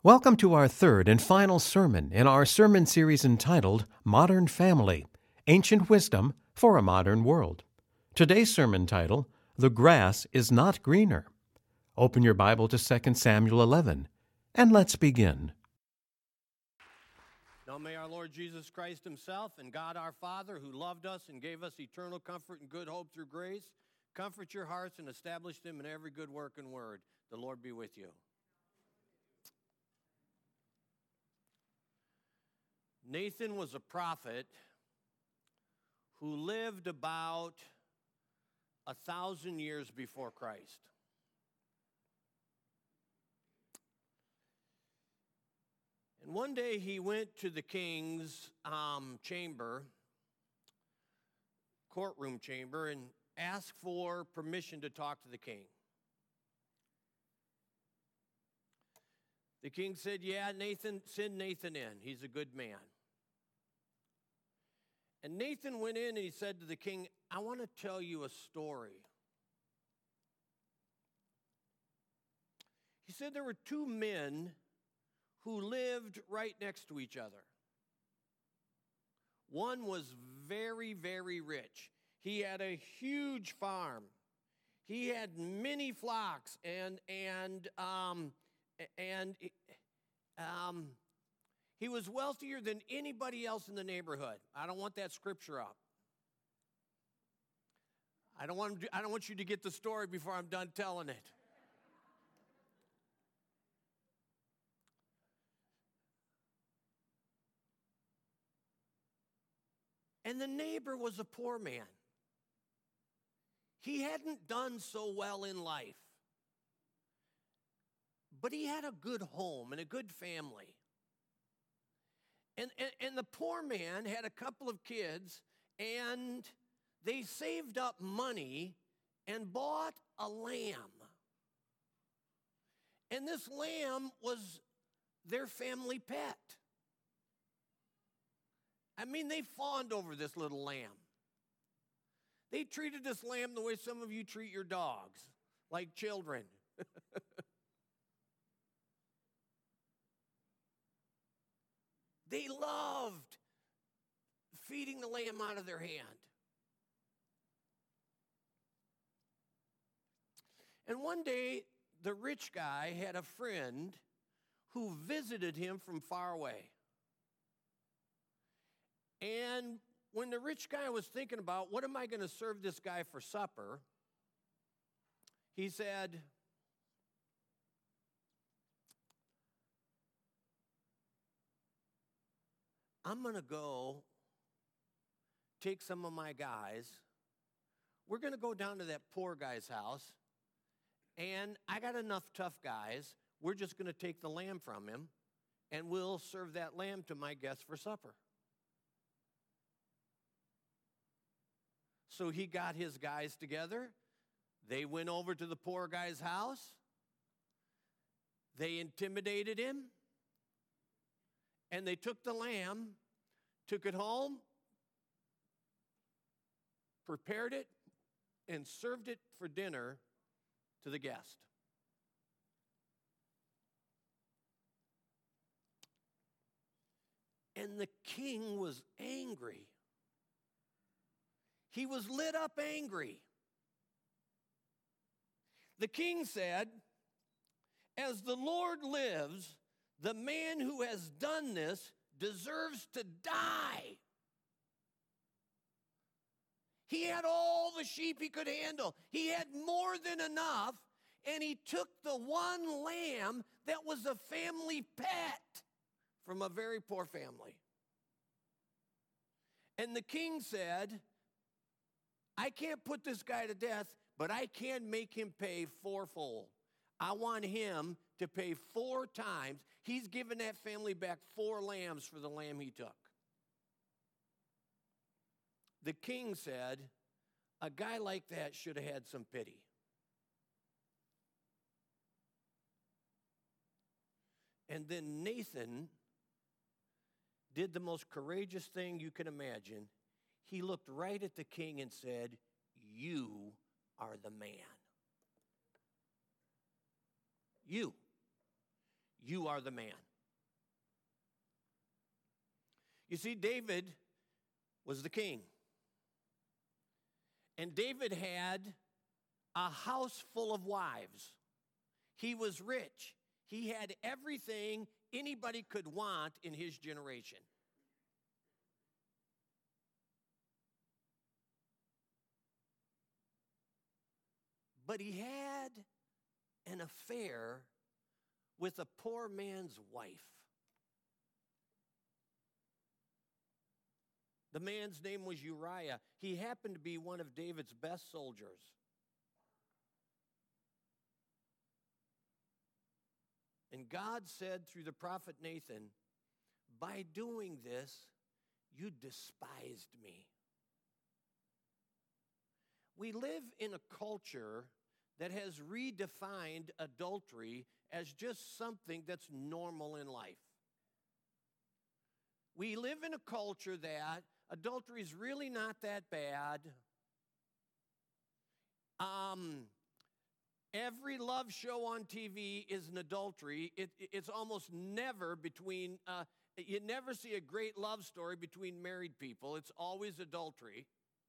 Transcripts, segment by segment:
Welcome to our third and final sermon in our sermon series entitled Modern Family, Ancient Wisdom for a Modern World. Today's sermon title, The Grass is Not Greener. Open your Bible to 2 Samuel 11, and let's begin. Now may our Lord Jesus Christ himself and God our Father, who loved us and gave us eternal comfort and good hope through grace, comfort your hearts and establish them in every good work and word. The Lord be with you. Nathan was a prophet who lived about 1,000 years before Christ. And one day he went to the king's courtroom chamber, and asked for permission to talk to the king. The king said, "Yeah, Nathan, send Nathan in. He's a good man." And Nathan went in and he said to the king, "I want to tell you a story." He said there were two men who lived right next to each other. One was very, very rich. He had a huge farm. He had many flocks, and he was wealthier than anybody else in the neighborhood. I don't want that scripture up. I don't want you to get the story before I'm done telling it. And the neighbor was a poor man. He hadn't done so well in life, but he had a good home and a good family. And the poor man had a couple of kids, and they saved up money and bought a lamb. And this lamb was their family pet. I mean, they fawned over this little lamb. They treated this lamb the way some of you treat your dogs, like children. They loved feeding the lamb out of their hand. And one day, the rich guy had a friend who visited him from far away. And when the rich guy was thinking about, what am I going to serve this guy for supper, he said, "I'm going to go take some of my guys. We're going to go down to that poor guy's house, and I got enough tough guys. We're just going to take the lamb from him, and we'll serve that lamb to my guests for supper." So he got his guys together. They went over to the poor guy's house. They intimidated him. And they took the lamb, took it home, prepared it, and served it for dinner to the guest. And the king was angry. He was lit up angry. The king said, "As the Lord lives, the man who has done this deserves to die." He had all the sheep he could handle. He had more than enough, and he took the one lamb that was a family pet from a very poor family. And the king said, "I can't put this guy to death, but I can make him pay fourfold. I want him to pay 4 times. He's given that family back 4 lambs for the lamb he took." The king said, "A guy like that should have had some pity." And then Nathan did the most courageous thing you can imagine. He looked right at the king and said, "You are the man. You You are the man. You see, David was the king. And David had a house full of wives. He was rich. He had everything anybody could want in his generation. But he had an affair with a poor man's wife. The man's name was Uriah. He happened to be one of David's best soldiers. And God said through the prophet Nathan, by doing this, you despised me. We live in a culture that has redefined adultery as just something that's normal in life. We live in a culture that adultery is really not that bad. Every love show on TV is an adultery. It's almost never between, you never see a great love story between married people. It's always adultery.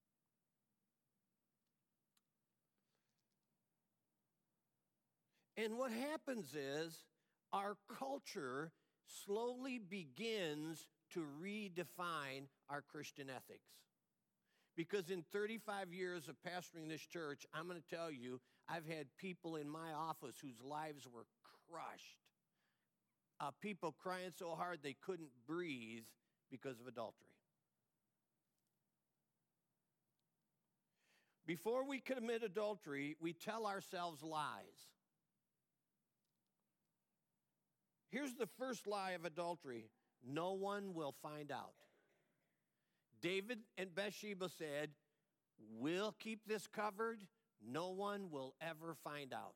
And what happens is our culture slowly begins to redefine our Christian ethics. Because in 35 years of pastoring this church, I'm going to tell you, I've had people in my office whose lives were crushed. People crying so hard they couldn't breathe because of adultery. Before we commit adultery, we tell ourselves lies. Here's the first lie of adultery. No one will find out. David and Bathsheba said, we'll keep this covered. No one will ever find out.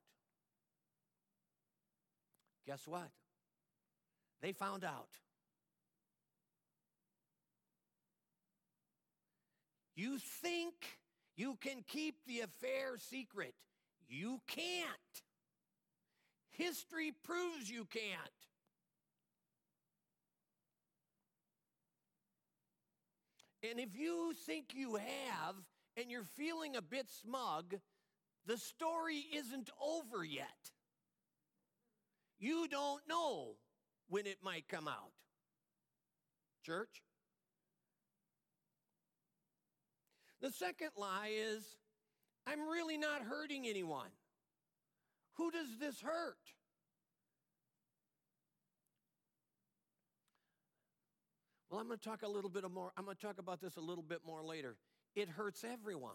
Guess what? They found out. You think you can keep the affair secret. You can't. History proves you can't. And if you think you have and you're feeling a bit smug, the story isn't over yet. You don't know when it might come out. Church? The second lie is, I'm really not hurting anyone. Who does this hurt? Well, I'm going to talk about this a little bit more later. It hurts everyone.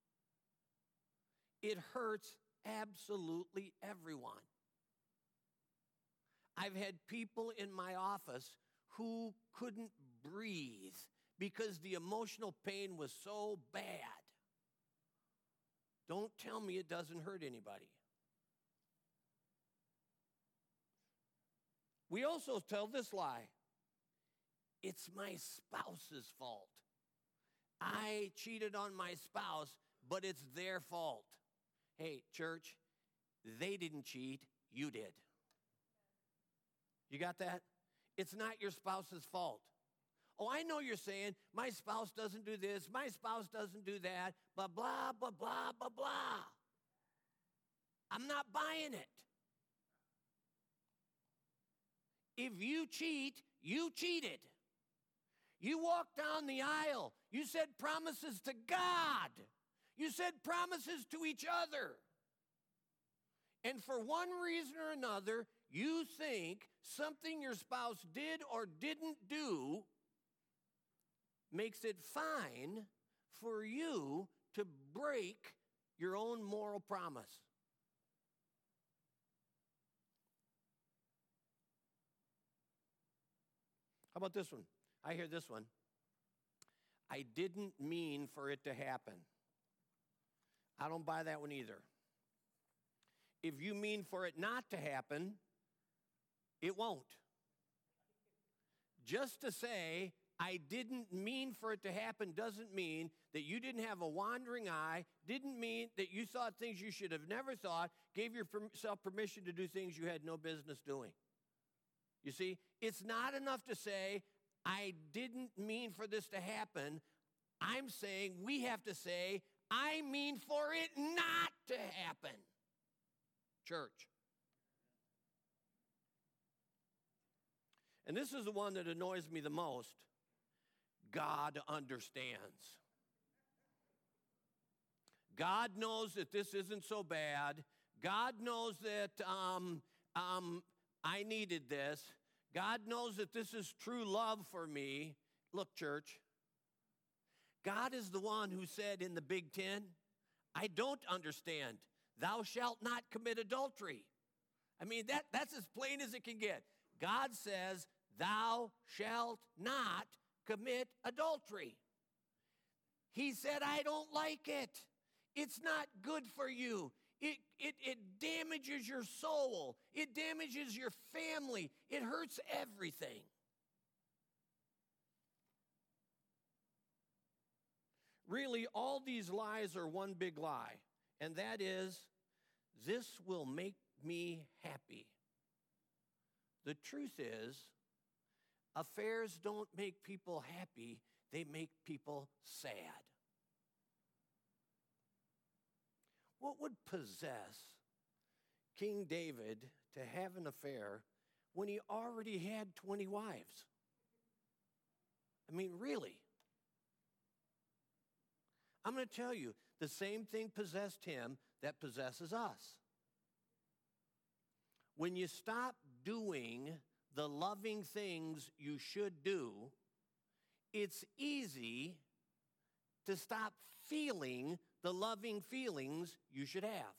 It hurts absolutely everyone. I've had people in my office who couldn't breathe because the emotional pain was so bad. Don't tell me it doesn't hurt anybody. We also tell this lie. It's my spouse's fault. I cheated on my spouse, but it's their fault. Hey, church, they didn't cheat, you did. You got that? It's not your spouse's fault. Oh, I know you're saying, my spouse doesn't do this, my spouse doesn't do that, blah, blah, blah, blah, blah, blah. I'm not buying it. If you cheat, you cheated. You walked down the aisle. You said promises to God. You said promises to each other. And for one reason or another, you think something your spouse did or didn't do makes it fine for you to break your own moral promise. How about this one? I hear this one. I didn't mean for it to happen. I don't buy that one either. If you mean for it not to happen, it won't. Just to say, I didn't mean for it to happen doesn't mean that you didn't have a wandering eye, didn't mean that you thought things you should have never thought, gave yourself permission to do things you had no business doing. You see, it's not enough to say, I didn't mean for this to happen. I'm saying we have to say, I mean for it not to happen. Church. And this is the one that annoys me the most. God understands. God knows that this isn't so bad. God knows that I needed this. God knows that this is true love for me. Look, church, God is the one who said in the Big Ten, I don't understand. Thou shalt not commit adultery. I mean, that's as plain as it can get. God says, thou shalt not commit adultery. He said, I don't like it. It's not good for you. It damages your soul. It damages your family. It hurts everything. Really, all these lies are one big lie, and that is, this will make me happy. The truth is, affairs don't make people happy, they make people sad. What would possess King David to have an affair when he already had 20 wives? I mean, really? I'm going to tell you, the same thing possessed him that possesses us. When you stop doing the loving things you should do, it's easy to stop feeling the loving feelings you should have.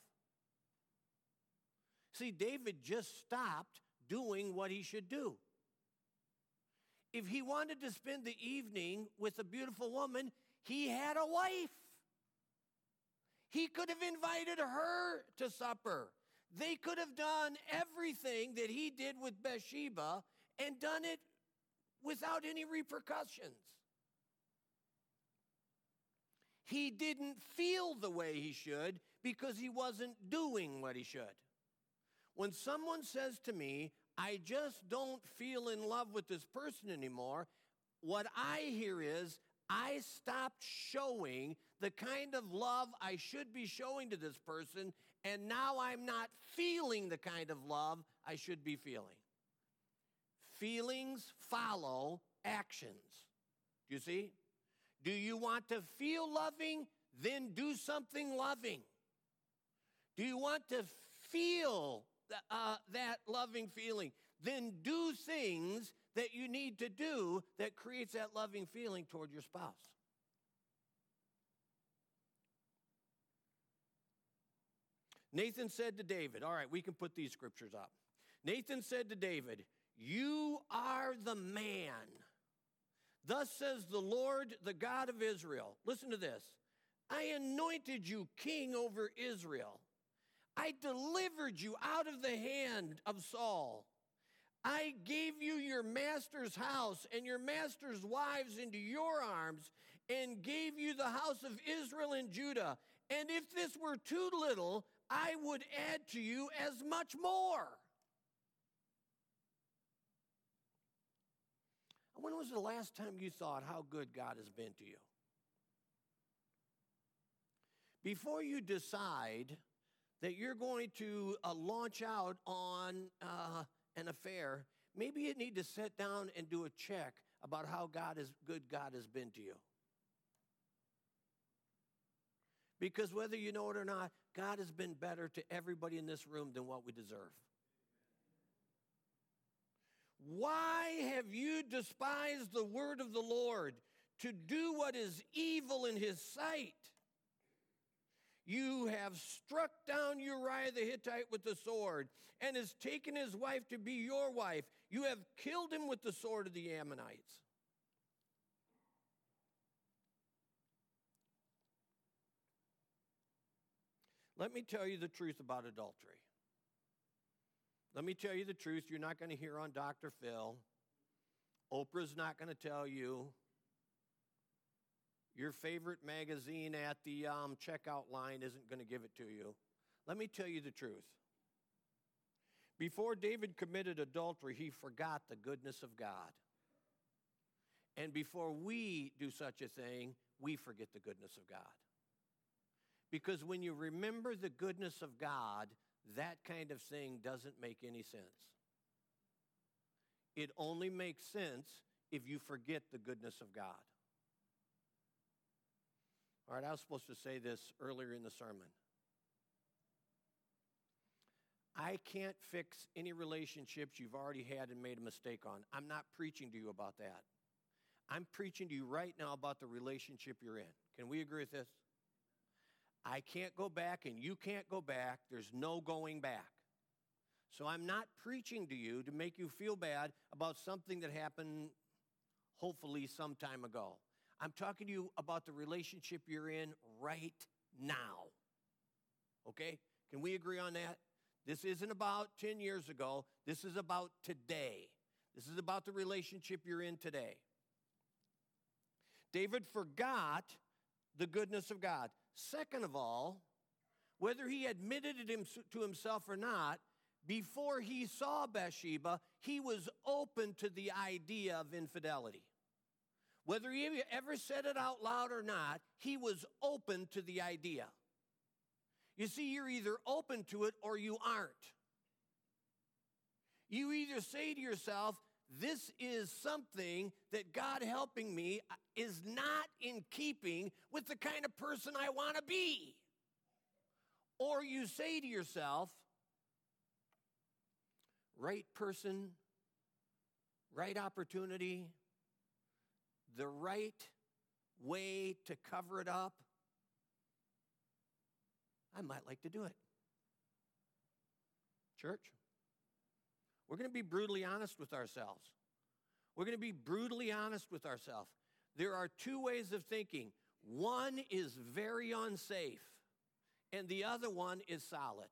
See, David just stopped doing what he should do. If he wanted to spend the evening with a beautiful woman, he had a wife. He could have invited her to supper. They could have done everything that he did with Bathsheba and done it without any repercussions. He didn't feel the way he should because he wasn't doing what he should. When someone says to me, I just don't feel in love with this person anymore, what I hear is, I stopped showing the kind of love I should be showing to this person, and now I'm not feeling the kind of love I should be feeling. Feelings follow actions. Do you see? Do you want to feel loving? Then do something loving. Do you want to feel that loving feeling? Then do things that you need to do that creates that loving feeling toward your spouse. Nathan said to David, all right, we can put these scriptures up. Nathan said to David, you are the man. Thus says the Lord, the God of Israel. Listen to this. I anointed you king over Israel. I delivered you out of the hand of Saul. I gave you your master's house and your master's wives into your arms and gave you the house of Israel and Judah. And if this were too little, I would add to you as much more. When was the last time you thought how good God has been to you? Before you decide that you're going to launch out on an affair, maybe you need to sit down and do a check about how good God has been to you. Because whether you know it or not, God has been better to everybody in this room than what we deserve. Why have you despised the word of the Lord to do what is evil in his sight? You have struck down Uriah the Hittite with the sword and has taken his wife to be your wife. You have killed him with the sword of the Ammonites. Let me tell you the truth about adultery. Let me tell you the truth you're not going to hear on Dr. Phil. Oprah's not going to tell you. Your favorite magazine at the checkout line isn't going to give it to you. Let me tell you the truth. Before David committed adultery, he forgot the goodness of God. And before we do such a thing, we forget the goodness of God. Because when you remember the goodness of God, that kind of thing doesn't make any sense. It only makes sense if you forget the goodness of God. All right, I was supposed to say this earlier in the sermon. I can't fix any relationships you've already had and made a mistake on. I'm not preaching to you about that. I'm preaching to you right now about the relationship you're in. Can we agree with this? I can't go back and you can't go back. There's no going back. So I'm not preaching to you to make you feel bad about something that happened hopefully some time ago. I'm talking to you about the relationship you're in right now. Okay? Can we agree on that? This isn't about 10 years ago. This is about today. This is about the relationship you're in today. David forgot the goodness of God. Second of all, whether he admitted it to himself or not, before he saw Bathsheba, he was open to the idea of infidelity. Whether he ever said it out loud or not, he was open to the idea. You see, you're either open to it or you aren't. You either say to yourself, this is something that God helping me is not in keeping with the kind of person I want to be. Or you say to yourself, right person, right opportunity, the right way to cover it up, I might like to do it. Church, we're going to be brutally honest with ourselves. We're going to be brutally honest with ourselves. There are two ways of thinking. One is very unsafe, and the other one is solid.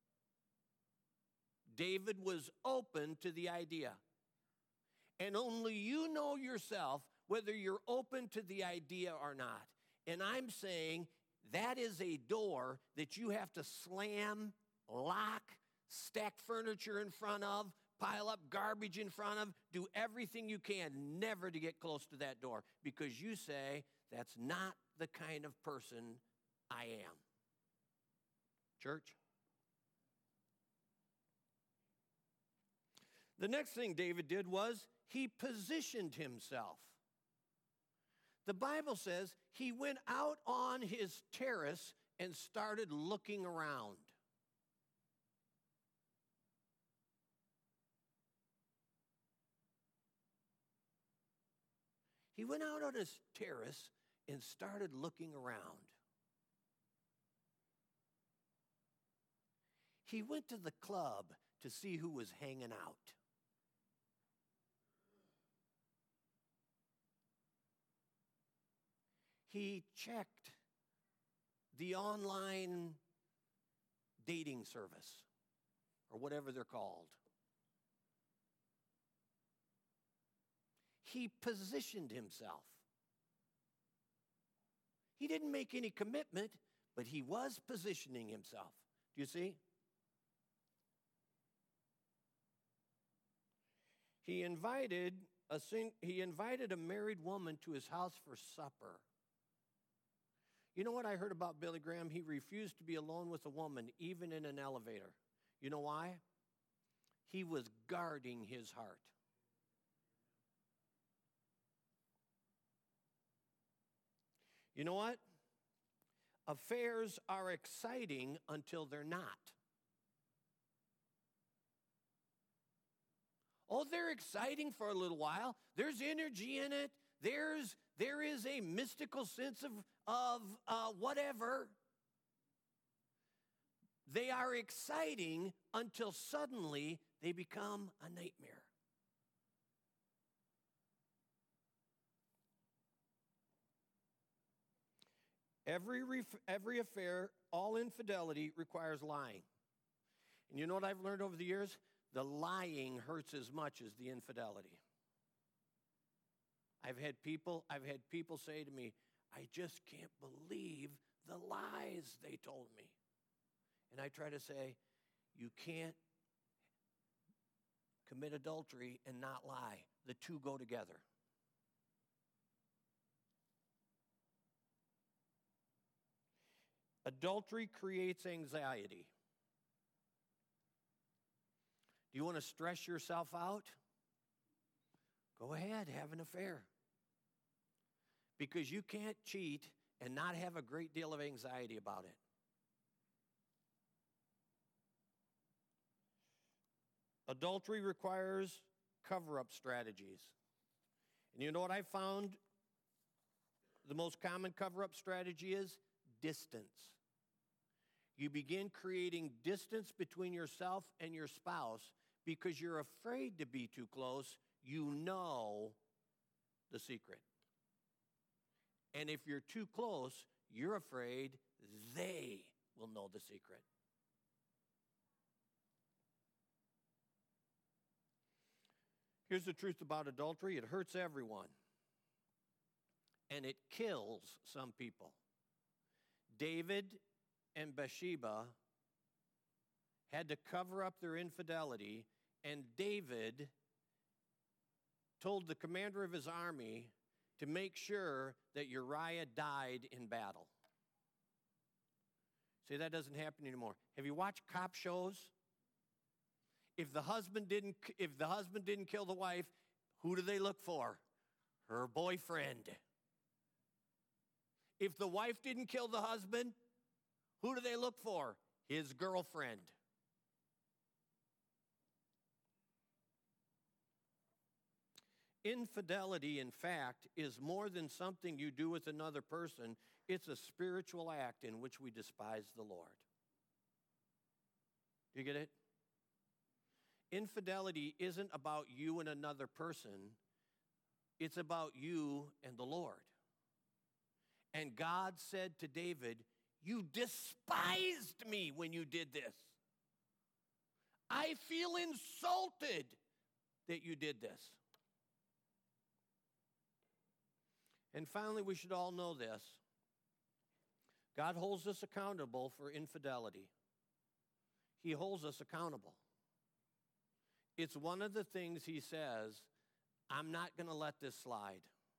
David was open to the idea. And only you know yourself whether you're open to the idea or not. And I'm saying that is a door that you have to slam, lock, stack furniture in front of, pile up garbage in front of, do everything you can never to get close to that door because you say, that's not the kind of person I am. Church? The next thing David did was he positioned himself. The Bible says he went out on his terrace and started looking around. He went out on his terrace and started looking around. He went to the club to see who was hanging out. He checked the online dating service, or whatever they're called. He positioned himself. He didn't make any commitment, but he was positioning himself. Do you see? He invited a married woman to his house for supper. You know what I heard about Billy Graham? He refused to be alone with a woman, even in an elevator. You know why? He was guarding his heart. You know what? Affairs are exciting until they're not. Oh, they're exciting for a little while. There's energy in it. There is a mystical sense of whatever. They are exciting until suddenly they become a nightmare. Every affair, all infidelity requires lying. And you know what I've learned over the years? The lying hurts as much as the infidelity. I've had people say to me, I just can't believe the lies they told me. And I try to say, you can't commit adultery and not lie. The two go together. Adultery creates anxiety. Do you want to stress yourself out? Go ahead, have an affair. Because you can't cheat and not have a great deal of anxiety about it. Adultery requires cover-up strategies. And you know what I found the most common cover-up strategy is? Distance. You begin creating distance between yourself and your spouse because you're afraid to be too close. You know the secret. And if you're too close, you're afraid they will know the secret. Here's the truth about adultery. It hurts everyone. And it kills some people. David and Bathsheba had to cover up their infidelity, and David told the commander of his army to make sure that Uriah died in battle. See, that doesn't happen anymore. Have you watched cop shows? If the husband didn't kill the wife, who do they look for? Her boyfriend. If the wife didn't kill the husband, who do they look for? His girlfriend. Infidelity, in fact, is more than something you do with another person. It's a spiritual act in which we despise the Lord. Do you get it? Infidelity isn't about you and another person. It's about you and the Lord. And God said to David, you despised me when you did this. I feel insulted that you did this. And finally, we should all know this. God holds us accountable for infidelity. He holds us accountable. It's one of the things he says, I'm not going to let this slide.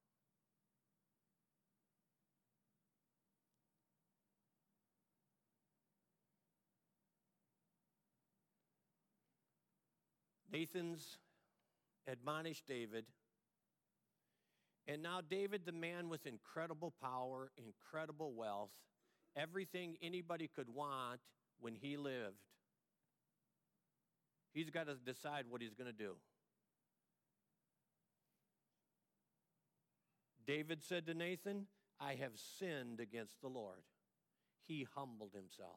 Nathan's admonished David. And now David, the man with incredible power, incredible wealth, everything anybody could want when he lived, he's got to decide what he's going to do. David said to Nathan, I have sinned against the Lord. He humbled himself.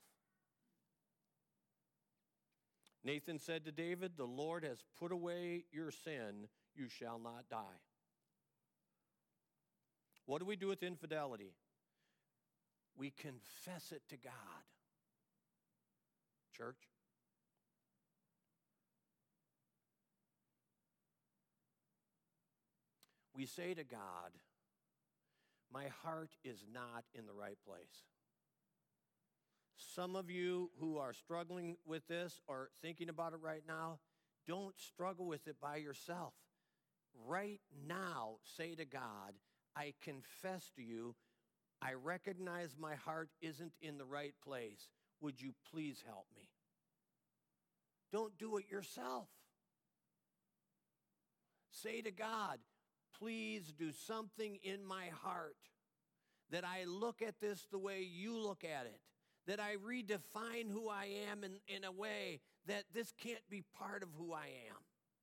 Nathan said to David, the Lord has put away your sin. You shall not die. What do we do with infidelity? We confess it to God. Church? We say to God, my heart is not in the right place. Some of you who are struggling with this or thinking about it right now, don't struggle with it by yourself. Right now, say to God, I confess to you, I recognize my heart isn't in the right place. Would you please help me? Don't do it yourself. Say to God, please do something in my heart that I look at this the way you look at it, that I redefine who I am in a way that this can't be part of who I am.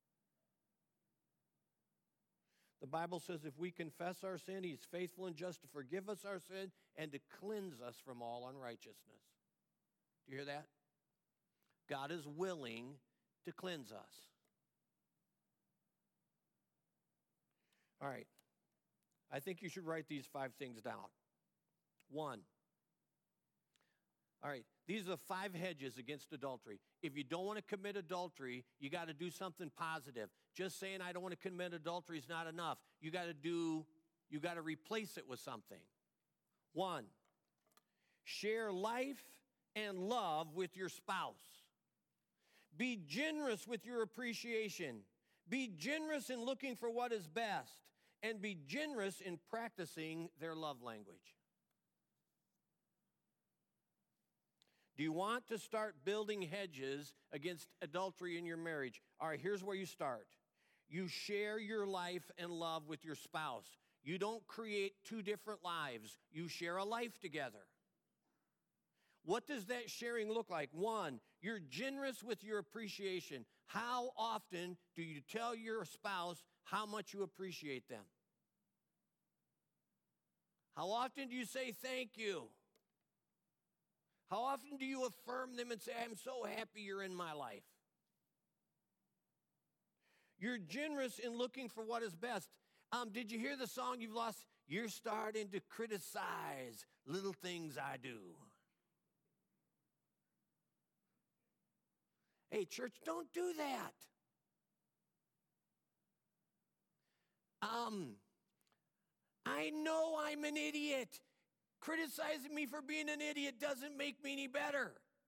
The Bible says if we confess our sin, he's faithful and just to forgive us our sin and to cleanse us from all unrighteousness. Do you hear that? God is willing to cleanse us. All right. I think you should write these 5 things down. 1. All right. These are the 5 hedges against adultery. If you don't want to commit adultery, you got to do something positive. Just saying I don't want to commit adultery is not enough. You got to replace it with something. 1. Share life and love with your spouse. Be generous with your appreciation. Be generous in looking for what is best. And be generous in practicing their love language. Do you want to start building hedges against adultery in your marriage? All right, here's where you start. You share your life and love with your spouse. You don't create two different lives. You share a life together. What does that sharing look like? One, you're generous with your appreciation. How often do you tell your spouse how much you appreciate them? How often do you say thank you? How often do you affirm them and say, I'm so happy you're in my life? You're generous in looking for what is best. Did you hear the song you've lost? You're starting to criticize little things I do. Hey, church, don't do that. I know I'm an idiot. Criticizing me for being an idiot doesn't make me any better.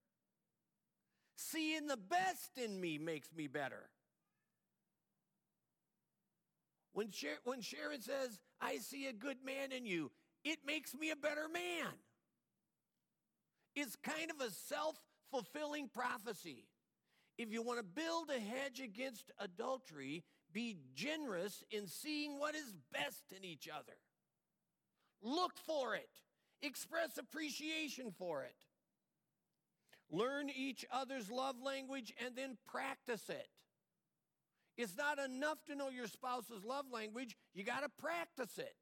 Seeing the best in me makes me better. When Sharon says, I see a good man in you, it makes me a better man. It's kind of a self-fulfilling prophecy. If you want to build a hedge against adultery, be generous in seeing what is best in each other. Look for it. Express appreciation for it. Learn each other's love language and then practice it. It's not enough to know your spouse's love language. You got to practice it.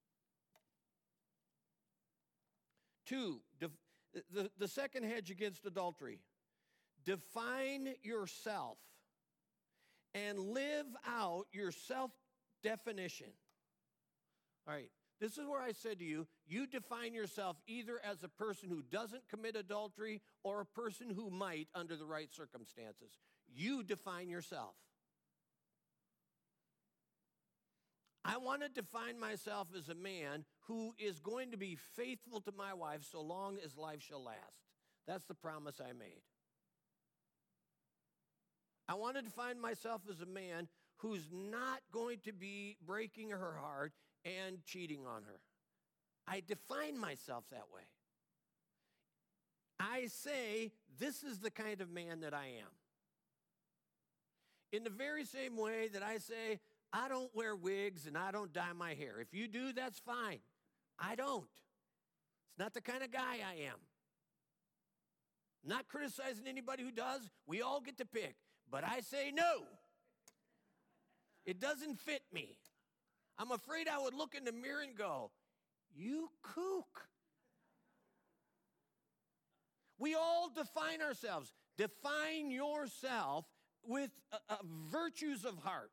2, the second hedge against adultery. Define yourself and live out your self-definition. All right, this is where I said to you, you define yourself either as a person who doesn't commit adultery or a person who might under the right circumstances. You define yourself. I want to define myself as a man who is going to be faithful to my wife so long as life shall last. That's the promise I made. I want to define myself as a man who's not going to be breaking her heart and cheating on her. I define myself that way. I say, this is the kind of man that I am. In the very same way that I say, I don't wear wigs and I don't dye my hair. If you do, that's fine. I don't. It's not the kind of guy I am. Not criticizing anybody who does. We all get to pick. But I say no. It doesn't fit me. I'm afraid I would look in the mirror and go, you kook. We all define ourselves. Define yourself with virtues of heart.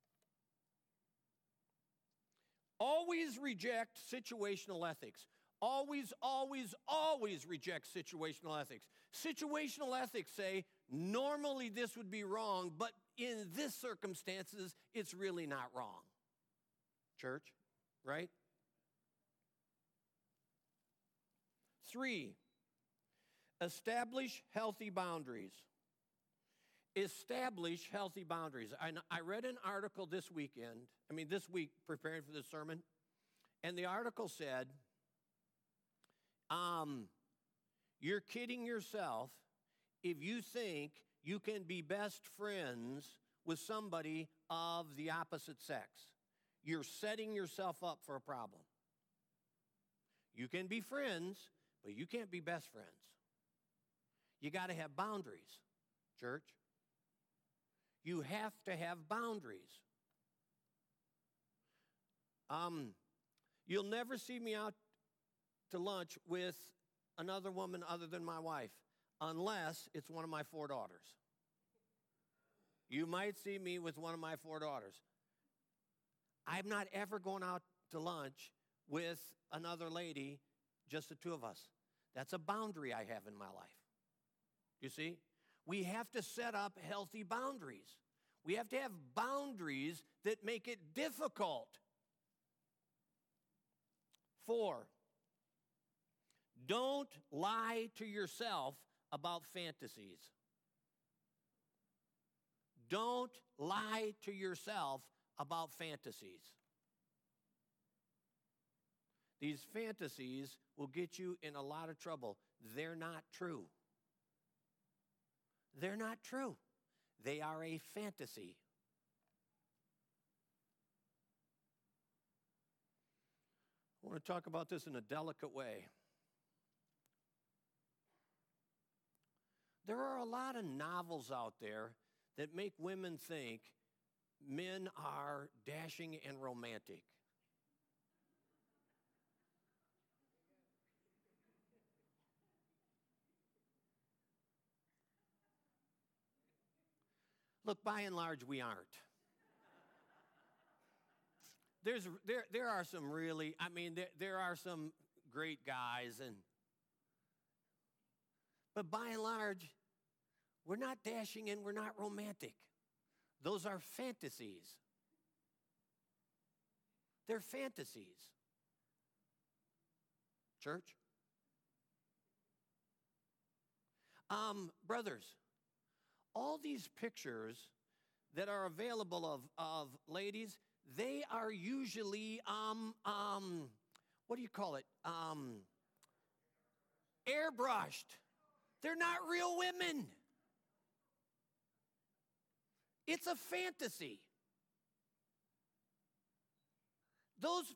Always reject situational ethics. Always, always, always reject situational ethics. Situational ethics say, normally this would be wrong, but in this circumstances, it's really not wrong. Church, right? 3, establish healthy boundaries. Establish healthy boundaries. I read an article this week, preparing for this sermon, and the article said, you're kidding yourself if you think you can be best friends with somebody of the opposite sex. You're setting yourself up for a problem. You can be friends, but you can't be best friends. You got to have boundaries, church. You have to have boundaries. You'll never see me out to lunch with another woman other than my wife, unless it's one of my 4 daughters. You might see me with one of my 4 daughters. I'm not ever going out to lunch with another lady, just the 2 of us. That's a boundary I have in my life. You see? We have to set up healthy boundaries. We have to have boundaries that make it difficult. 4, don't lie to yourself about fantasies. Don't lie to yourself about fantasies. These fantasies will get you in a lot of trouble. They're not true. They're not true. They are a fantasy. I want to talk about this in a delicate way. There are a lot of novels out there that make women think men are dashing and romantic. Look, by and large, we aren't. There are some really, there are some great guys, but by and large, we're not dashing and we're not romantic. Those are fantasies. They're fantasies. Church? Brothers, all these pictures that are available of ladies, they are usually, what do you call it? Airbrushed. They're not real women. It's a fantasy. Those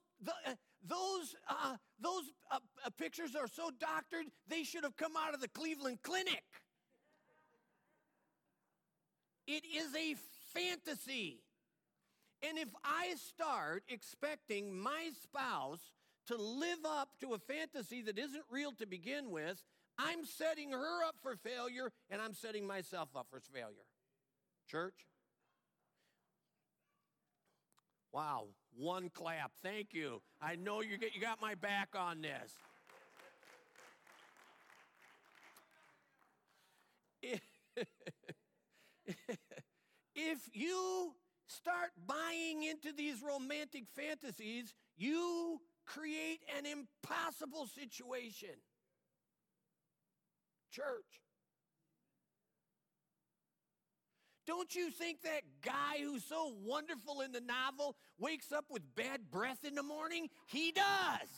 pictures are so doctored, they should have come out of the Cleveland Clinic. It is a fantasy. And if I start expecting my spouse to live up to a fantasy that isn't real to begin with, I'm setting her up for failure, and I'm setting myself up for failure. Church? Wow, one clap. Thank you. I know you got my back on this. If you start buying into these romantic fantasies, you create an impossible situation. Church. Don't you think that guy who's so wonderful in the novel wakes up with bad breath in the morning? He does.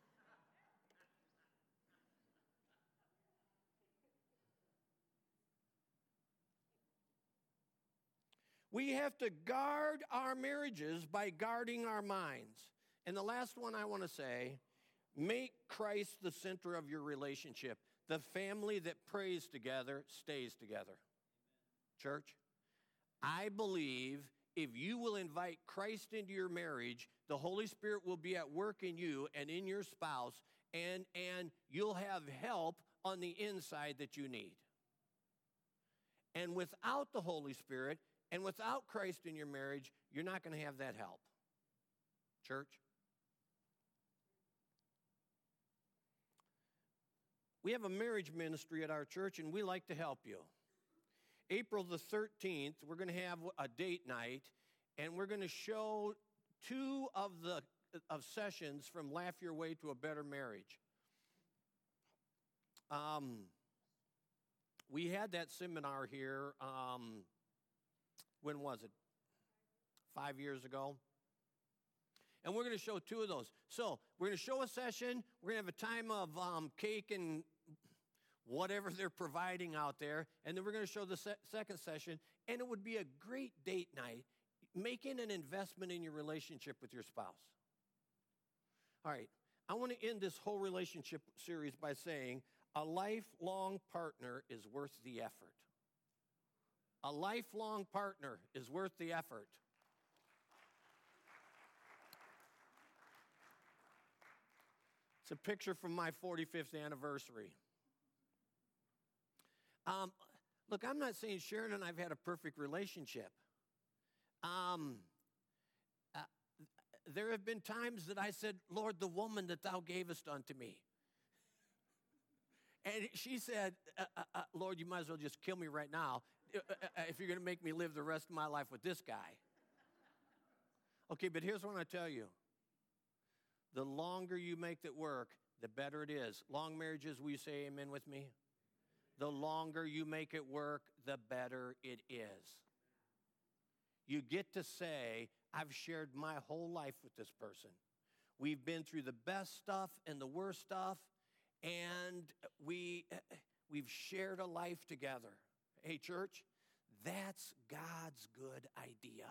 We have to guard our marriages by guarding our minds. And the last one I want to say, make Christ the center of your relationship. The family that prays together stays together. Church, I believe if you will invite Christ into your marriage, the Holy Spirit will be at work in you and in your spouse, and you'll have help on the inside that you need. And without the Holy Spirit and without Christ in your marriage, you're not going to have that help. Church? We have a marriage ministry at our church, and we like to help you. April the 13th, we're going to have a date night, and we're going to show 2 of sessions from Laugh Your Way to a Better Marriage. We had that seminar here, when was it? 5 years ago. And we're going to show 2 of those. So we're going to show a session. We're going to have a time of cake and whatever they're providing out there. And then we're going to show the second session. And it would be a great date night, making an investment in your relationship with your spouse. All right. I want to end this whole relationship series by saying a lifelong partner is worth the effort. A lifelong partner is worth the effort. It's a picture from my 45th anniversary. Look, I'm not saying Sharon and I've had a perfect relationship. There have been times that I said, Lord, the woman that thou gavest unto me. And she said, Lord, you might as well just kill me right now if you're going to make me live the rest of my life with this guy. Okay, but here's what I tell you. The longer you make it work, the better it is. Long marriages, will you say amen with me? The longer you make it work, the better it is. you get to say, I've shared my whole life with this person. We've been through the best stuff and the worst stuff, and we've shared a life together. Hey, church, that's God's good idea.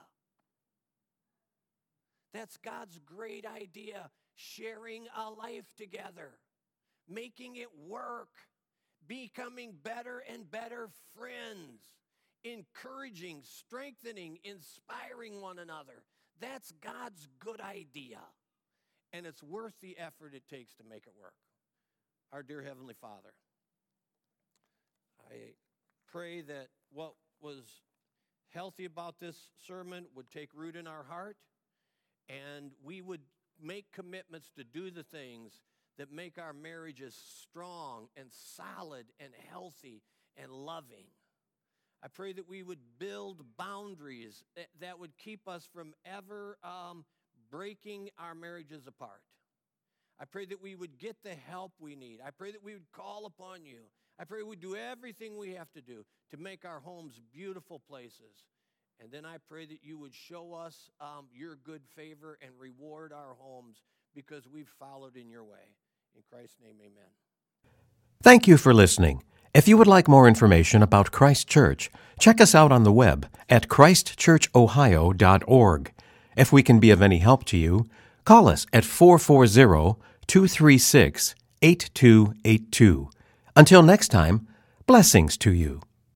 That's God's great idea, sharing a life together, making it work, becoming better and better friends, encouraging, strengthening, inspiring one another. That's God's good idea, and it's worth the effort it takes to make it work. Our dear Heavenly Father, I pray that what was healthy about this sermon would take root in our heart, and we would make commitments to do the things that make our marriages strong and solid and healthy and loving. I pray that we would build boundaries that would keep us from ever breaking our marriages apart. I pray that we would get the help we need. I pray that we would call upon you. I pray we'd do everything we have to do to make our homes beautiful places. And then I pray that you would show us your good favor and reward our homes because we've followed in your way. In Christ's name, amen. Thank you for listening. If you would like more information about Christ Church, check us out on the web at christchurchohio.org. If we can be of any help to you, call us at 440-236-8282. Until next time, blessings to you.